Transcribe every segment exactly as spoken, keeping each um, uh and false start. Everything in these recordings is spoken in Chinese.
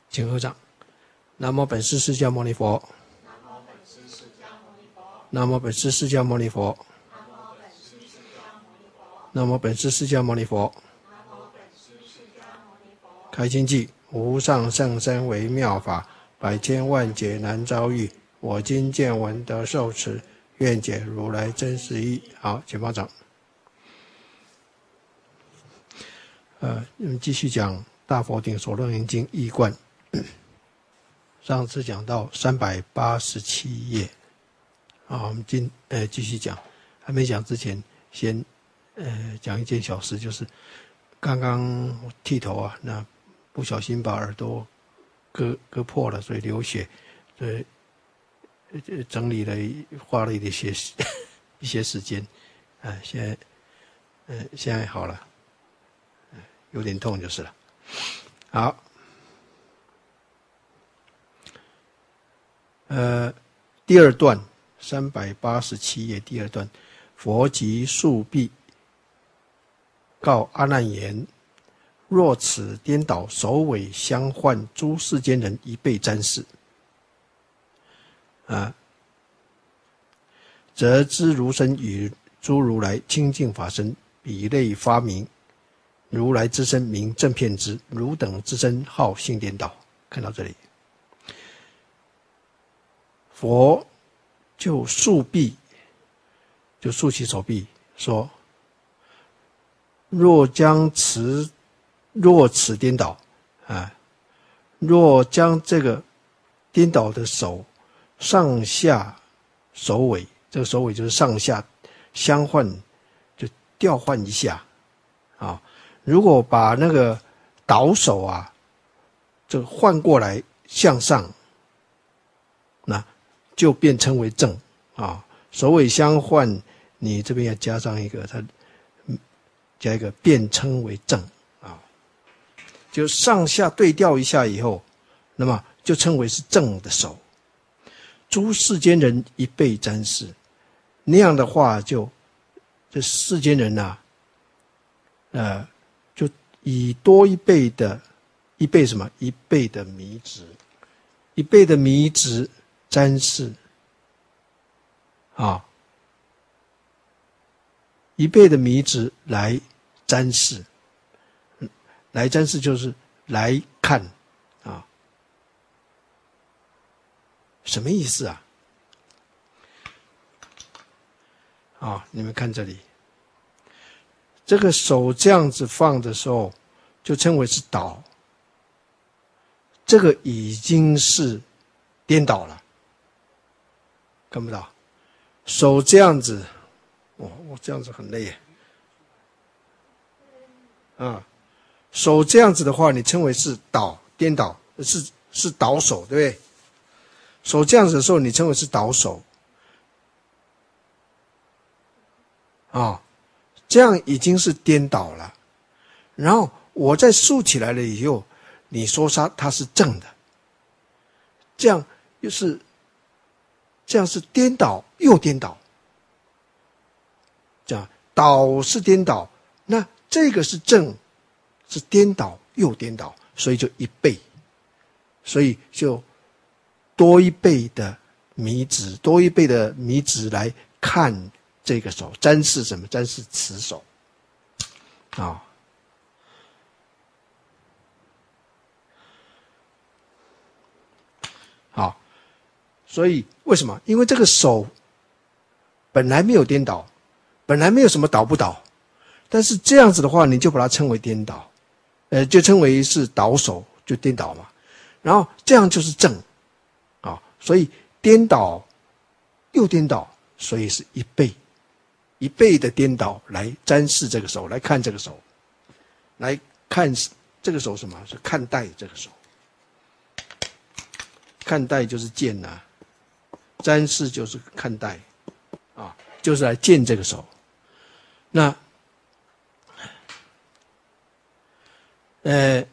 请合掌。南无本师释迦牟尼佛。南无本师释迦牟尼佛。南无本师释迦牟尼佛。开经偈：无上甚深微妙法，百千万劫难遭遇。我今见闻得受持，愿解如来真实义。好，请放掌。呃，我们继续讲《大佛顶所楞严经》义观。上次讲到三百八十七页，啊，我们今呃继续讲。还没讲之前，先呃讲一件小事，就是刚刚剃头啊，那不小心把耳朵割割破了，所以流血，所以整理了，花了一些一些时间，啊、呃，现在呃现在好了，有点痛就是了。好。呃，第二段三百八十七页第二段，佛即树壁告阿难言：若此颠倒，首尾相换，诸世间人一被沾视，啊，则知如身与诸如来清净法身比类发明，如来之身名正遍知，汝等之身号性颠倒。看到这里。佛就竖臂，就竖起手臂说：若将此若此颠倒啊，若将这个颠倒的手上下手尾，这个手尾就是上下相换，就调换一下啊。如果把那个倒手啊，这换过来向上，那就变称为正啊，首尾相换，你这边要加上一个，它加一个变称为正啊，就上下对调一下以后，那么就称为是正的手。诸世间人一被沾视，那样的话就，这世间人呐、啊，呃，就以多一倍的，一倍什么？一倍的迷执，一倍的迷执。沾视啊，一倍的迷执来沾视，来沾视就是来看啊，什么意思啊？啊，你们看这里，这个手这样子放的时候，就称为是倒，这个已经是颠倒了。看不到，手这样子，我、哦、我这样子很累耶，啊，手这样子的话，你称为是倒颠倒，是是倒手，对不对？手这样子的时候，你称为是倒手，啊、哦，这样已经是颠倒了。然后我再竖起来了以后，你说它它是正的，这样又是。这样是颠倒又颠倒，这样倒是颠倒，那这个是正，是颠倒又颠倒，所以就一倍，所以就多一倍的迷执，多一倍的迷执来看这个手，沾视什么？沾视此手啊。好。所以为什么？因为这个手本来没有颠倒，本来没有什么倒不倒，但是这样子的话，你就把它称为颠倒，呃，就称为是倒手，就颠倒嘛。然后这样就是正啊，所以颠倒又颠倒，所以是一倍，一倍的颠倒来沾视这个手，来看这个手，来看这个手什么？是看待这个手，看待就是见呐、啊。沾视就是看待，啊，就是来见这个手。那，呃，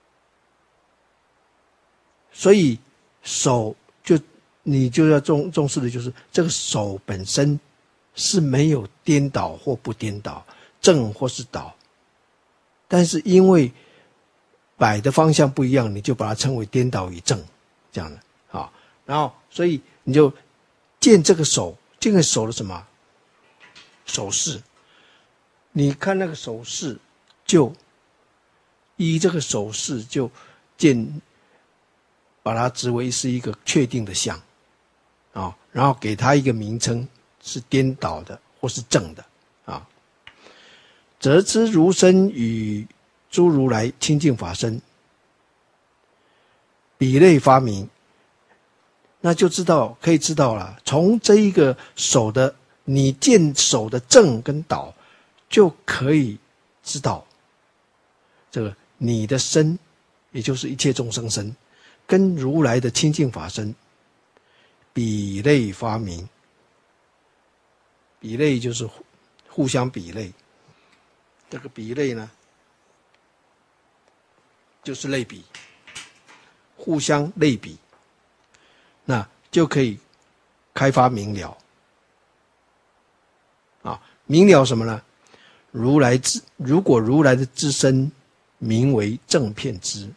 所以手就你就要重重视的就是这个手本身是没有颠倒或不颠倒，正或是倒，但是因为摆的方向不一样，你就把它称为颠倒与正，这样的啊。然后，所以你就见这个手，这个手的什么手势？你看那个手势，就依这个手势就见，把它指为是一个确定的相啊，然后给它一个名称，是颠倒的或是正的啊。则知如身与诸如来清净法身，比类发明，那就知道可以知道了。从这一个手的，你见手的正跟倒，就可以知道这个你的身，也就是一切众生身，跟如来的清净法身比类发明。比类就是互相比类，这个比类呢，就是类比，互相类比，那就可以开发明了啊。明了什么呢？如来之，如果如来的之身名为正遍知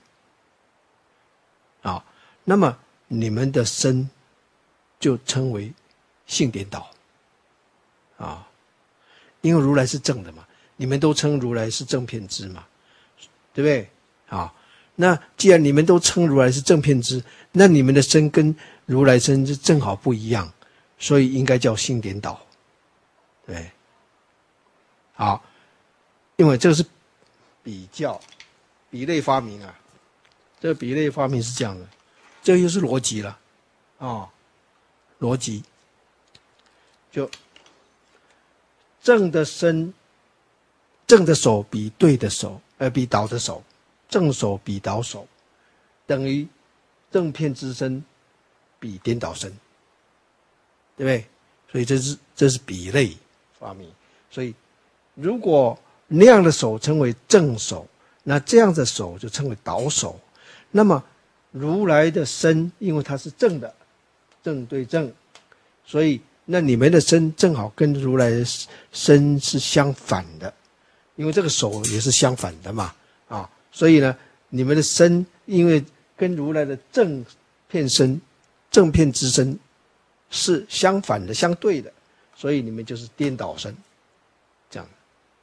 啊，那么你们的身就称为性颠倒啊，因为如来是正的嘛，你们都称如来是正遍知嘛，对不对啊？那既然你们都称如来是正遍知，那你们的身跟如来身就正好不一样，所以应该叫性颠倒，对，好，因为这个是比较比类发明啊，这个比类发明是这样的，这又是逻辑了啊、哦，逻辑就正的身，正的手比对的手，呃，比倒的手，正手比倒手，等于正遍知身比颠倒身，对不对？所以这是这是比类发明。所以如果那样的手称为正手，那这样的手就称为倒手。那么如来的身，因为它是正的，正对正，所以那你们的身正好跟如来的身是相反的，因为这个手也是相反的嘛，啊，所以呢，你们的身因为跟如来的正遍身、正遍知身是相反的、相对的，所以你们就是颠倒身，这样。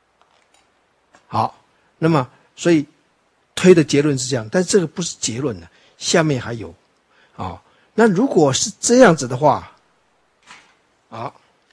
好，那么所以推的结论是这样，但这个不是结论呢，下面还有啊。那如果是这样子的话，好，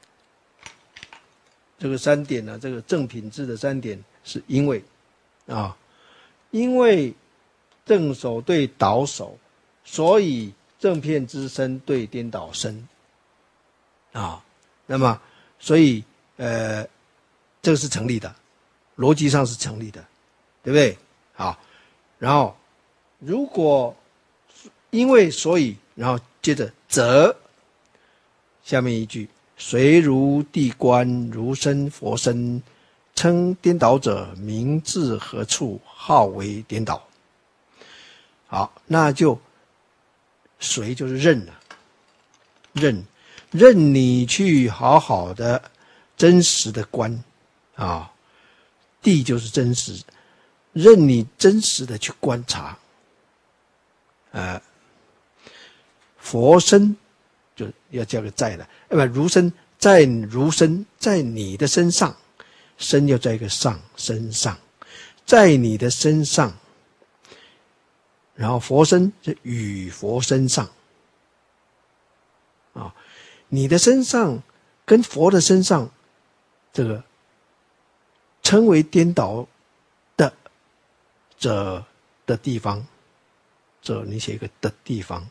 这个三点呢，这个正品质的三点是因为啊，因为正手对倒手，所以正遍知身对颠倒身啊。那么所以呃，这个是成立的，逻辑上是成立的，对不对？好，然后如果因为所以，然后接着则下面一句，随如地观如身佛身，称颠倒者名至何处，号为颠倒。好，那就随就是任了，任任你去好好的真实的观啊，地就是真实，任你真实的去观察，呃，佛身就要加个在了，呃不，如身在如身在你的身上，身要在一个上身上，在你的身上，然后佛身是与佛身上，啊，你的身上跟佛的身上，这个称为颠倒的者的地方，这你写一个的地方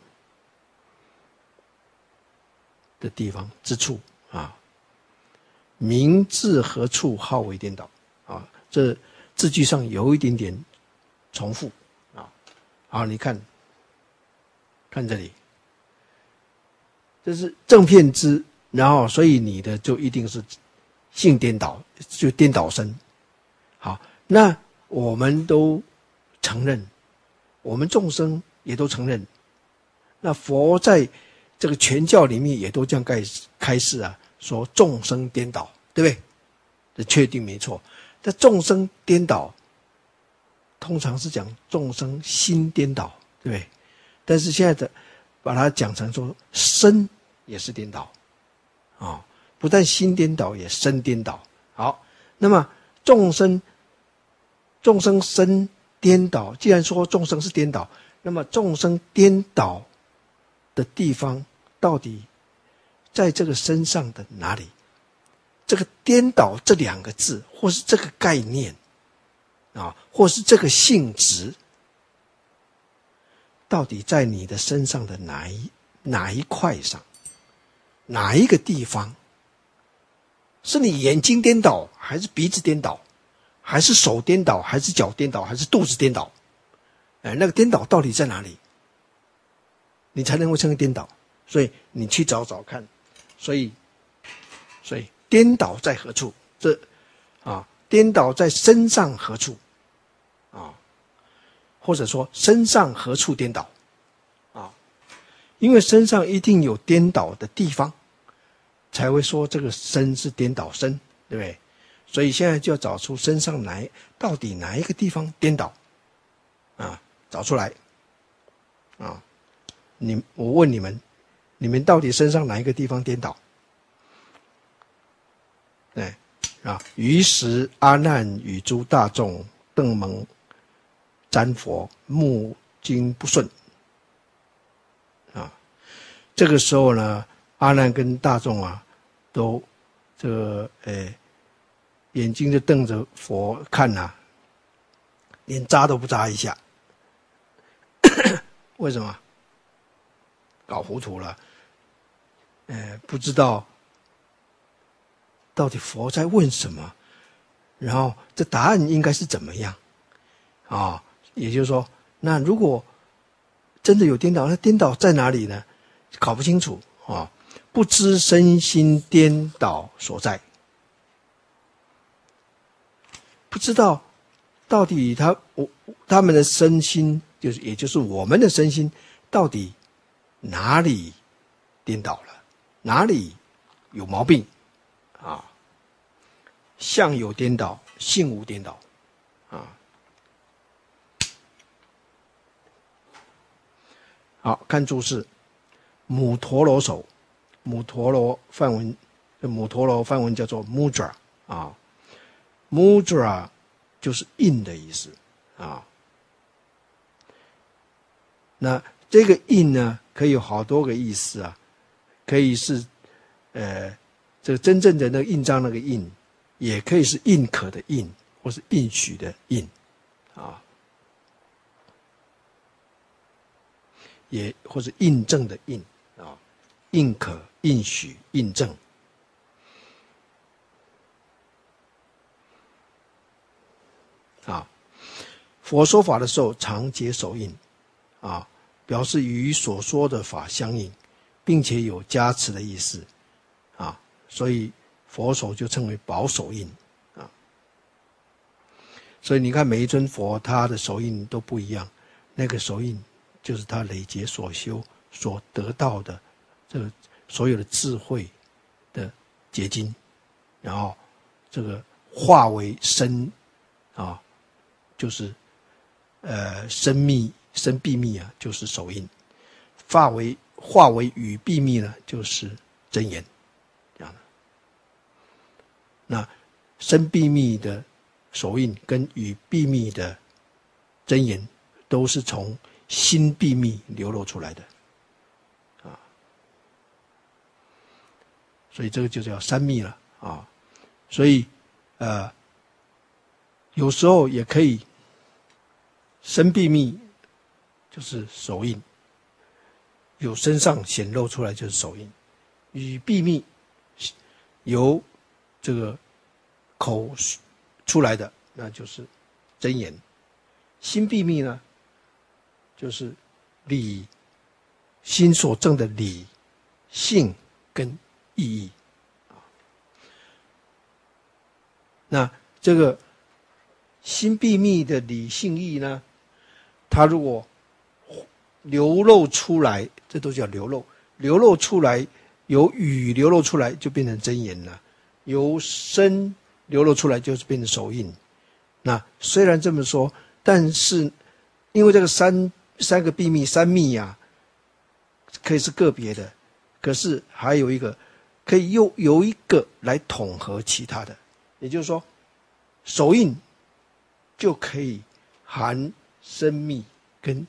的地方之处啊，名至何处，号为颠倒啊。这字句上有一点点重复啊。好，你看，看这里，这是正遍知，然后所以你的就一定是性颠倒，就颠倒身。好，那我们都承认，我们众生也都承认，那佛在这个全教里面也都这样开开示啊，说众生颠倒，对不对？这确定没错。但众生颠倒， 通常是讲众生心颠倒，对不对？但是现在的把它讲成说身也是颠倒啊、哦，不但心颠倒，也身颠倒。好，那么众生众生身颠倒，既然说众生是颠倒，那么众生颠倒的地方到底在这个身上的哪里？这个颠倒这两个字，或是这个概念啊，或是这个性质，到底在你的身上的哪一哪一块上，哪一个地方？是你眼睛颠倒，还是鼻子颠倒，还是手颠倒，还是脚颠倒，还是肚子颠倒？哎，那个颠倒到底在哪里？你才能够称为颠倒。所以你去找找看。所以，所以颠倒在何处？这啊，颠倒在身上何处？啊，或者说身上何处颠倒？啊，因为身上一定有颠倒的地方，才会说这个身是颠倒身，对不对？所以现在就要找出身上哪到底哪一个地方颠倒啊，找出来啊！你我问你们，你们到底身上哪一个地方颠倒？对啊，于是阿难与诸大众邓蒙瞻佛，目睛不顺啊。这个时候呢，阿难跟大众啊，都这个诶，眼睛就瞪着佛看啊，连眨都不眨一下。为什么？搞糊涂了，呃，不知道到底佛在问什么，然后这答案应该是怎么样啊？也就是说，那如果真的有颠倒，那颠倒在哪里呢？搞不清楚啊，不知身心颠倒所在，不知道到底他我他们的身心，就是也就是我们的身心，到底哪里颠倒了，哪里有毛病啊？相有颠倒，性无颠倒啊。好，看注释，母陀罗手，母陀罗梵文，母陀罗梵文叫做 mudra 啊 ，mudra 就是印的意思啊。那这个印呢，可以有好多个意思啊，可以是呃这个真正的那个印章那个印，也可以是印可的印，或是应许的印啊，也或是印证的印啊，印可、应许、印证。啊，佛说法的时候常结手印啊，表示与所说的法相应，并且有加持的意思啊，所以佛手就称为宝手印啊。所以你看每一尊佛他的手印都不一样，那个手印就是他累劫所修所得到的这个所有的智慧的结晶，然后这个化为身啊，就是呃身密身闭密啊，就是手印；化为化为语闭密呢，就是真言。这样的，那身闭密的手印跟语闭密的真言，都是从心闭密流露出来的啊。所以这个就叫三密了啊。所以呃，有时候也可以身闭密，就是手印，有身上显露出来就是手印；语闭密，由这个口出来的那就是真言；心闭密呢，就是理心所证的理性跟意义啊。那这个心闭密的理性意呢，它如果流露出来，这都叫流露，流露出来，由语流露出来就变成真言了，由身流露出来就是变成手印。那虽然这么说， 但是因为这个三三个秘密三密啊，可以是个别的，可是还有一个可以又有一个来统合其他的，也就是说，手印就可以含身密跟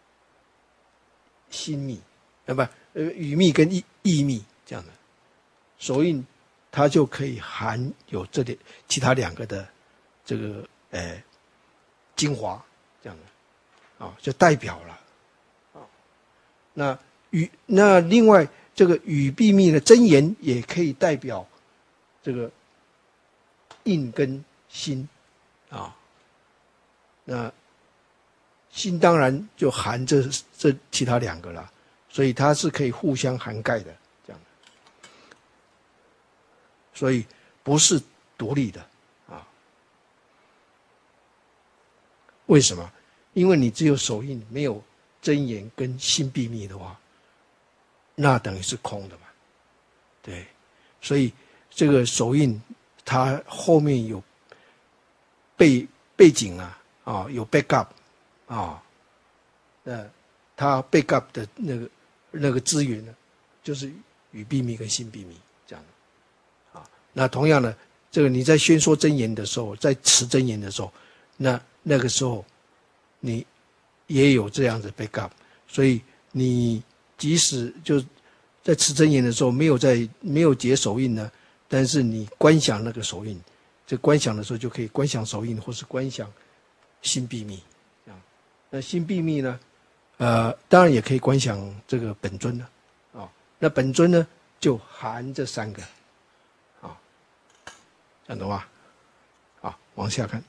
心密，啊不，呃语密跟意意密这样的，手印它就可以含有这点其他两个的这个呃精华这样的，啊就代表了，啊那语那另外这个语秘密的真言也可以代表这个印跟心，啊那心当然就含这这其他两个了，所以它是可以互相涵盖的，这样的，所以不是独立的啊。为什么？因为你只有手印，没有真言跟心秘密的话，那等于是空的嘛。对，所以这个手印它后面有背背景啊，啊有 backup。啊，那它 backup 的那个那个资源呢，就是语秘密跟心秘密这样的，啊，那同样的，这个你在宣说真言的时候，在持真言的时候，那那个时候你也有这样子 backup， 所以你即使就在持真言的时候没有在没有结手印呢，但是你观想那个手印，这观想的时候就可以观想手印，或是观想心秘密。那心秘密呢？呃，当然也可以观想这个本尊了，啊、哦，那本尊呢就含这三个，啊、哦，这样懂吗？好，往下看。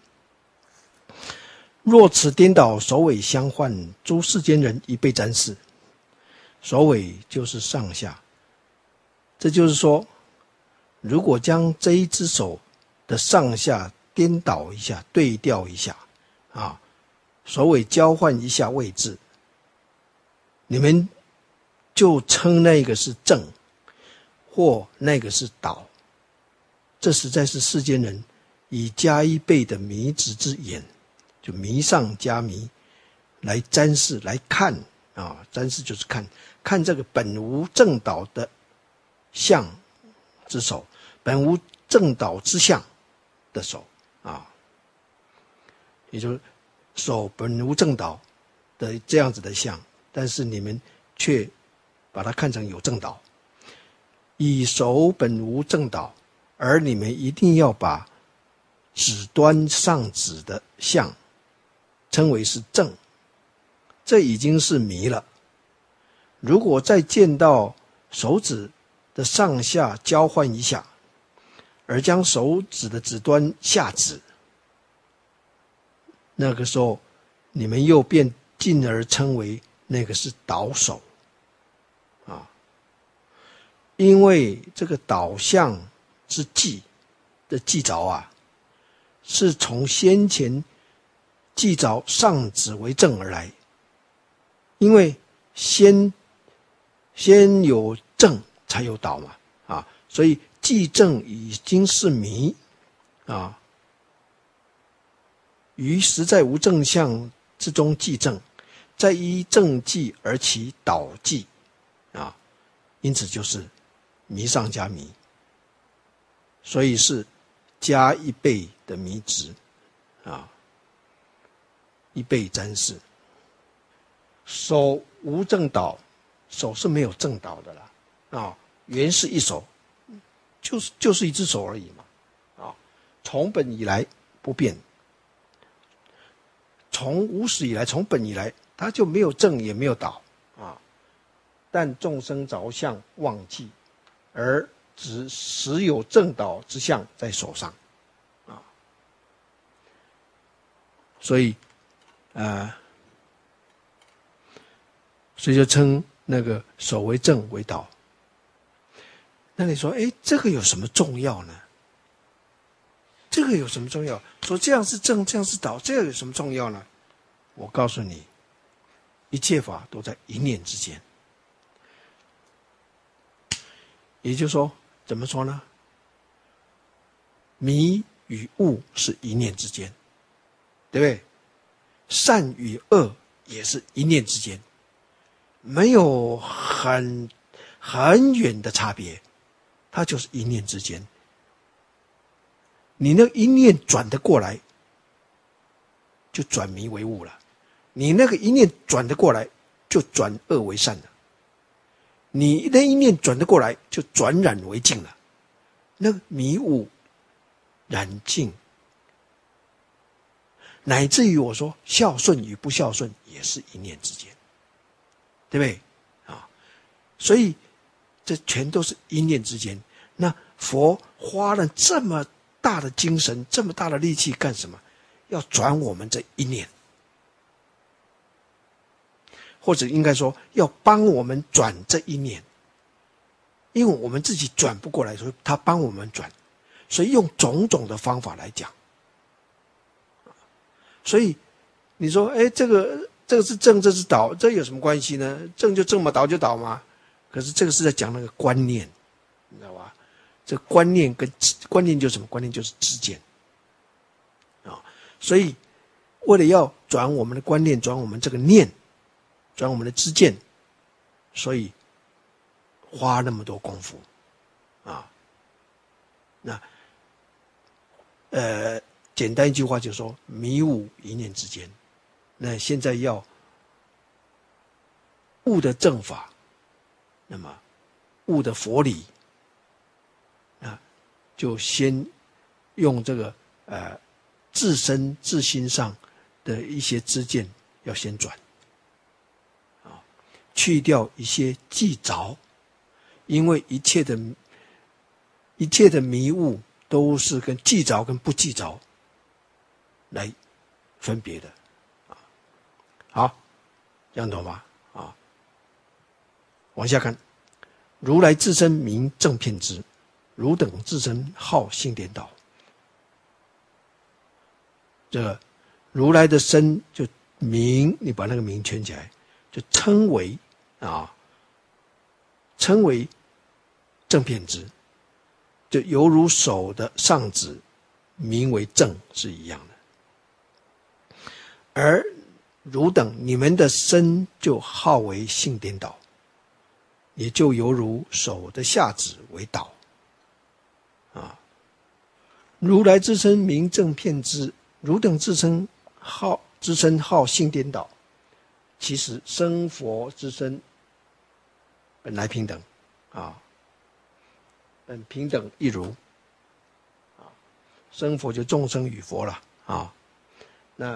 若此颠倒，首尾相换，诸世间人一被沾视。首尾就是上下，这就是说，如果将这一只手的上下颠倒一下，对调一下，啊。首尾交换一下位置，你们就称那个是正，或那个是倒。这实在是世间人以加一倍的迷之之眼，就迷上加迷，来瞻视来看啊，瞻视就是看看这个本无正倒的相之手，本无正倒之相的手啊，也就是。手本无正倒的这样子的相，但是你们却把它看成有正倒，以手本无正倒，而你们一定要把指端上指的相称为是正，这已经是迷了。如果再见到手指的上下交换一下，而将手指的指端下指，那个时候，你们又便进而称为那个是倒手，啊，因为这个倒相之记的记着啊，是从先前记着上指为正而来，因为先先有正才有倒嘛，啊，所以记正已经是迷，啊。于实在无正相之中记正，再依正记而起倒记，啊，因此就是迷上加迷，所以是加一倍的迷执，啊，一倍沾视。手无正倒，手是没有正倒的啦，啊，原是一手，就是就是一只手而已嘛，啊，从本以来不变。从无始以来，从本以来，它就没有正也没有倒啊。但众生着相忘记，而只时有正倒之相在手上啊。所以，呃，所以就称那个手为正为倒。那你说，哎，这个有什么重要呢？这个有什么重要？说这样是正，这样是倒，这个有什么重要呢？我告诉你，一切法都在一念之间。也就是说，怎么说呢？迷与悟是一念之间，对不对？ 善与恶也是一念之间，没有很很远的差别，它就是一念之间。你那一念转得过来，就转迷为悟了；你那个一念转得过来，就转恶为善了；你那一念转得过来，就转染为净了。那个迷悟、染净，乃至于我说孝顺与不孝顺，也是一念之间，对不对啊？所以这全都是一念之间。那佛花了这么大的精神，这么大的力气干什么？要转我们这一念，或者应该说要帮我们转这一念，因为我们自己转不过来，所以他帮我们转，所以用种种的方法来讲。所以你说，哎，这个这个是正，这是倒，这有什么关系呢？正就正嘛，倒就倒嘛。可是这个是在讲那个观念，你知道吧？这个观念跟观念就是什么？观念就是知见啊。所以为了要转我们的观念，转我们这个念，转我们的知见，所以花那么多功夫啊。那呃。简单一句话就是说，迷悟一念之间。那现在要悟的正法，那么悟的佛理，啊，就先用这个呃自身自心上的一些知见要先转，啊，去掉一些记着，因为一切的一切的迷悟都是跟记着跟不记着来分别的，啊，好，这样懂吗？啊，往下看，如来自身名正遍知，汝等自身好性颠倒。这个如来的身就名，你把那个名圈起来，就称为啊，称为正遍知，就犹如手的上指名为正是一样的。而汝等你们的身就好为性颠倒，也就犹如手的下指为倒啊。如来之身名正遍知，汝等自称好之身好性颠倒，其实生佛之身本来平等啊，本平等一如啊，生佛就众生与佛了啊。那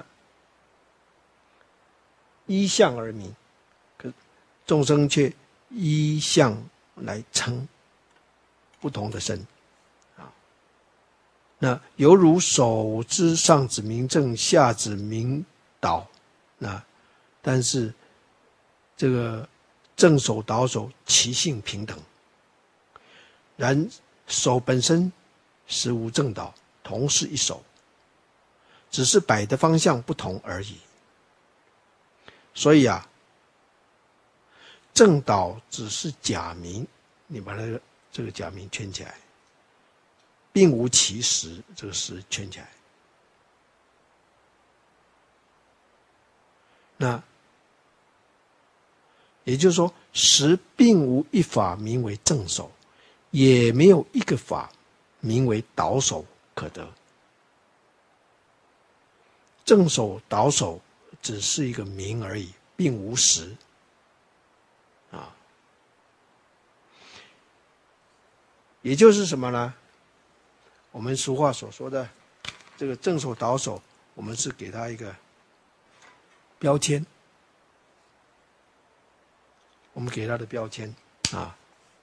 依相而名，可众生却依相来称不同的身啊。那犹如手之上指名正，下指名倒，那但是这个正手倒手其性平等，然手本身实无正倒，同是一手，只是摆的方向不同而已。所以啊，正倒只是假名，你把那个这个假名圈起来，并无其实，这个实圈起来。那也就是说，实并无一法名为正手，也没有一个法名为倒手可得。正手倒手只是一个名而已，并无实啊。也就是什么呢？我们俗话所说的这个正手倒手，我们是给它一个标签，我们给它的标签啊。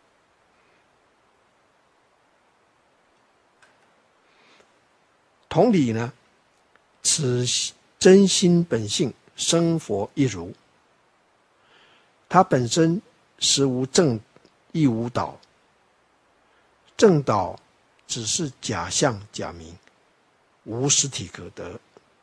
同理呢，此真心本性生佛一如，它本身实无正亦无倒，正倒只是假象假名，无实体可得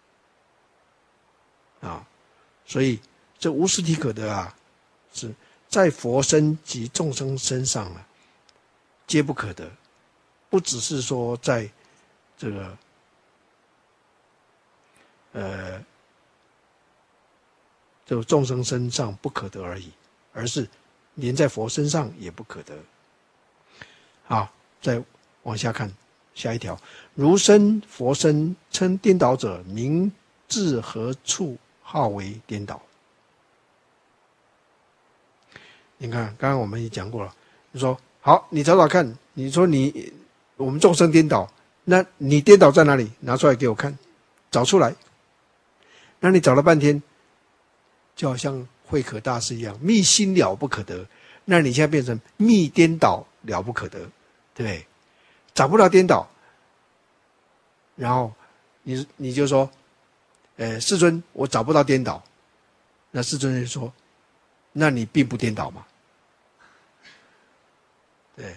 啊。所以这无实体可得啊，是在佛身及众生身上啊，皆不可得。不只是说在这个呃这个众生身上不可得而已，而是连在佛身上也不可得。好，再往下看下一条，如身佛身称颠倒者，名至何处号为颠倒？你看，刚刚我们也讲过了，你说好，你找找看，你说你我们众生颠倒，那你颠倒在哪里？拿出来给我看，找出来。那你找了半天，就好像慧可大师一样，密心了不可得。那你现在变成密颠倒了不可得，对不对？找不到颠倒，然后你你就说，呃，世尊，我找不到颠倒。那世尊就说，那你并不颠倒嘛？对，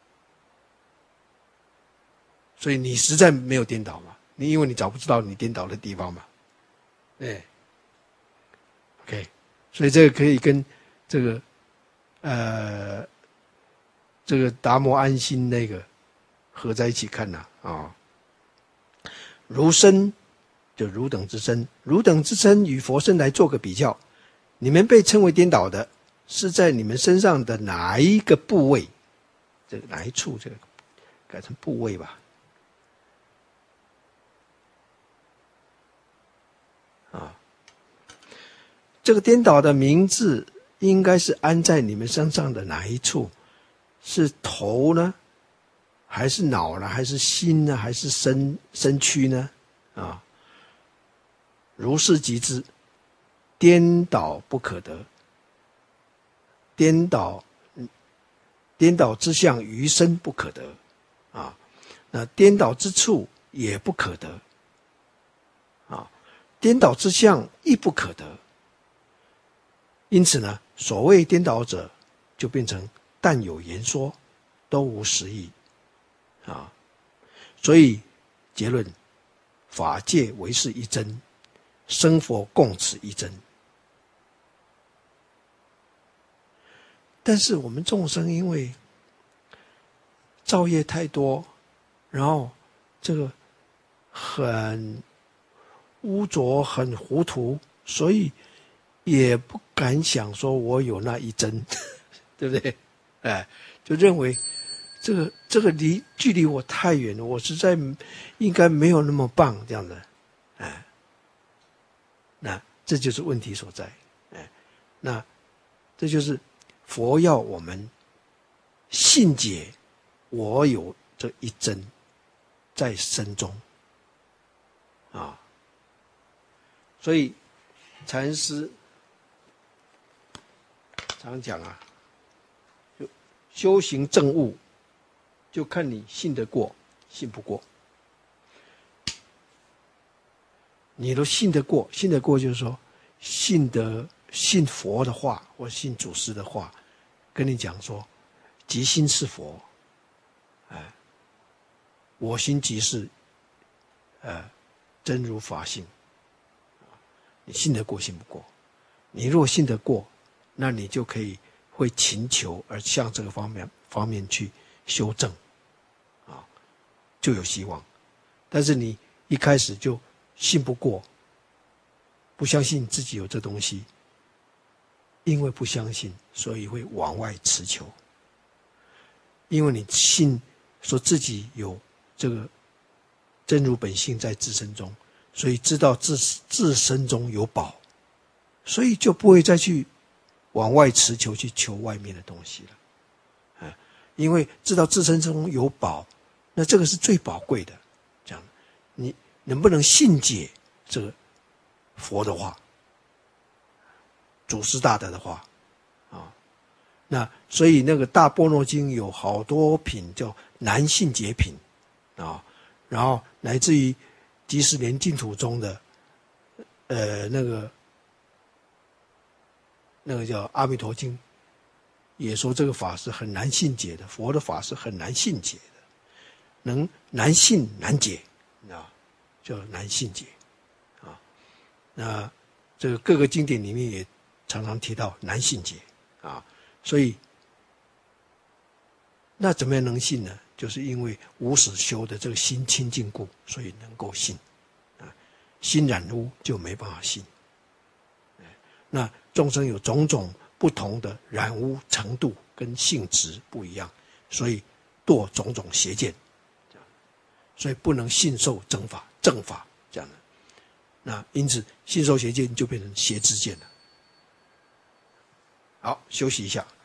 所以你实在没有颠倒嘛？你因为你找不到你颠倒的地方嘛？对 ，OK， 所以这个可以跟这个呃这个达摩安心那个合在一起看呐啊、哦。如身就如等之身，如等之身与佛身来做个比较，你们被称为颠倒的，是在你们身上的哪一个部位？这个哪一处？这个改成部位吧。啊，这个颠倒的名字应该是安在你们身上的哪一处？是头呢，还是脑呢，还是心呢，还是身身躯呢？啊，如是即知，颠倒不可得。颠倒，颠倒之相于身不可得，啊，那颠倒之处也不可得，啊，颠倒之相亦不可得。因此呢，所谓颠倒者，就变成但有言说，都无实义，啊，所以结论，法界唯是一真，生佛共此一真。但是我们众生因为造业太多，然后这个很污浊、很糊涂，所以也不敢想说我有那一真，对不对？哎，就认为这个这个离距离我太远了，我实在应该没有那么棒，这样的，哎，那这就是问题所在，哎，那这就是佛要我们信解，我有这一真在身中，啊，所以禅师常讲啊，就修行证悟，就看你信得过，信不过。你都信得过，信得过就是说，信得信佛的话，或信祖师的话，跟你讲说，即心是佛，哎，我心即是，呃，真如法性。你信得过，信不过。你若信得过，那你就可以会勤求而向这个方面方面去修正，啊，就有希望。但是你一开始就信不过，不相信自己有这东西，因为不相信，所以会往外持求。因为你信说自己有这个真如本性在自身中，所以知道自自身中有宝，所以就不会再去往外持求，去求外面的东西了。啊，因为知道自身中有宝，那这个是最宝贵的。这样，你能不能信解这个佛的话，祖师大德的话啊？那所以那个大般若经有好多品叫难信解品啊，然后乃至于即使连净土中的呃那个那个叫阿弥陀经，也说这个法是很难信解的，佛的法是很难信解的，能难信难解啊，叫难信解啊。那这个各个经典里面也常常提到难信解啊，所以那怎么样能信呢？就是因为无始修的这个心清净故，所以能够信啊。心染污就没办法信。 那众生有种种不同的染污程度跟性质不一样，所以堕种种邪见，所以不能信受正法正法这样的。那因此信受邪见就变成邪知见了。好，休息一下。